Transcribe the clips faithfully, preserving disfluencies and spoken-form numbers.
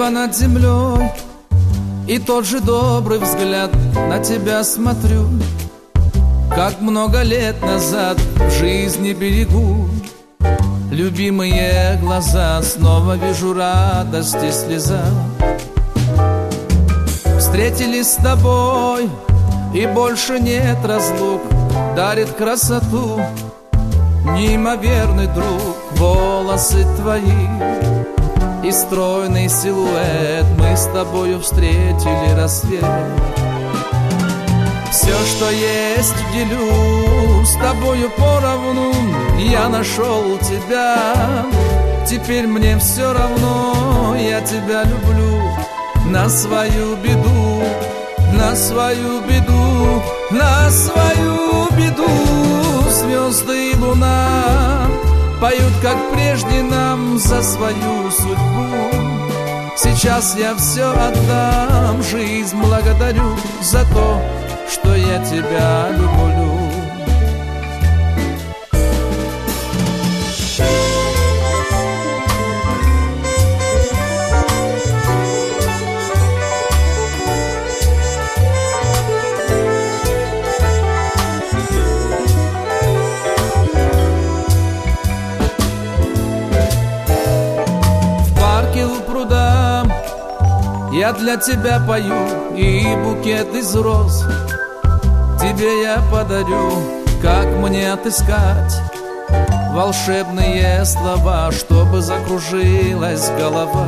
Небо над землей и тот же добрый взгляд. На тебя смотрю, как много лет назад в жизни берегу. Любимые глаза, снова вижу радость и слеза. Встретились с тобой, и больше нет разлук. Дарит красоту неимоверный друг. Волосы твои и стройный силуэт. Мы с тобою встретили рассвет. Все, что есть, делю с тобою поровну. Я нашел тебя, теперь мне все равно. Я тебя люблю на свою беду, на свою беду, на свою беду. Звезды и луна поют, как прежде нам, за свою судьбу. Сейчас я все отдам, жизнь благодарю за то, что я тебя люблю. В парке у пруда я для тебя пою, и букет из роз тебе я подарю. Как мне отыскать волшебные слова, чтобы закружилась голова?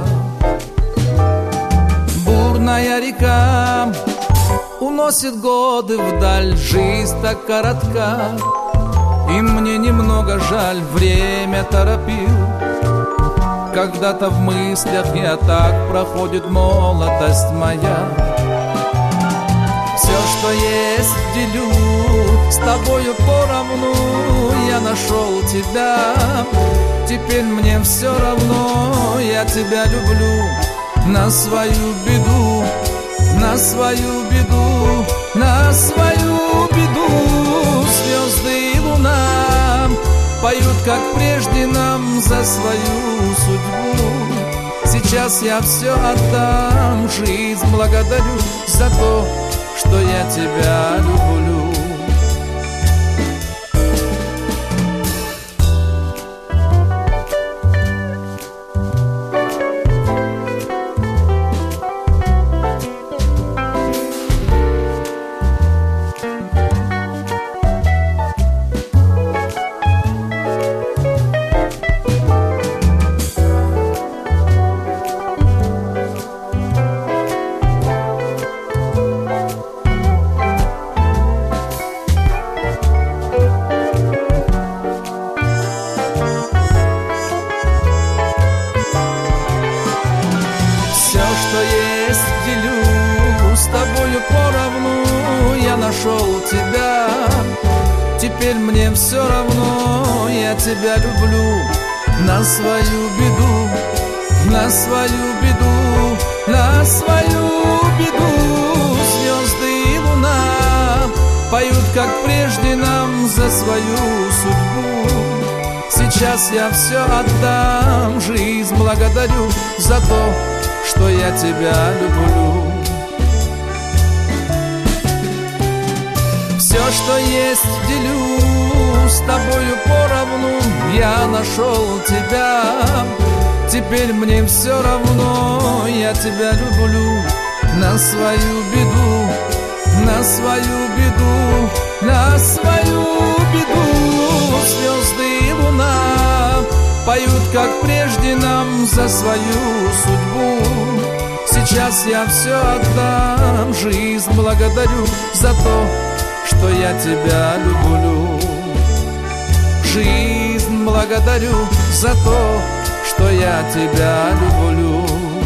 Бурная река уносит годы вдаль. Жизнь так коротка, и мне немного жаль. Время торопил. Когда-то в мыслях я так проходит молодость моя. Все, что есть, делю с тобою поровну. Я нашел тебя, теперь мне все равно. Я тебя люблю на свою беду, на свою беду, на свою беду. Звезды и луна поют, как прежде нам, за свою судьбу. Сейчас я все отдам, жизнь благодарю за то, что я тебя люблю. С тобою поровну. Я нашел тебя, теперь мне все равно. Я тебя люблю на свою беду, на свою беду, на свою беду. Звезды и луна поют, как прежде нам, за свою судьбу. Сейчас я все отдам, жизнь благодарю за то, что я тебя люблю. Все, что есть, делю с тобою поровну. Я нашел тебя, теперь мне все равно. Я тебя люблю на свою беду, на свою беду, на свою беду. Звезды и луна поют, как прежде нам, за свою судьбу. Сейчас я все отдам, жизнь благодарю за то, что я тебя люблю. Жизнь благодарю за то, что я тебя люблю.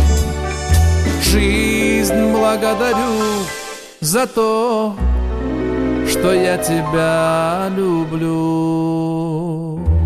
Жизнь благодарю за то, что я тебя люблю.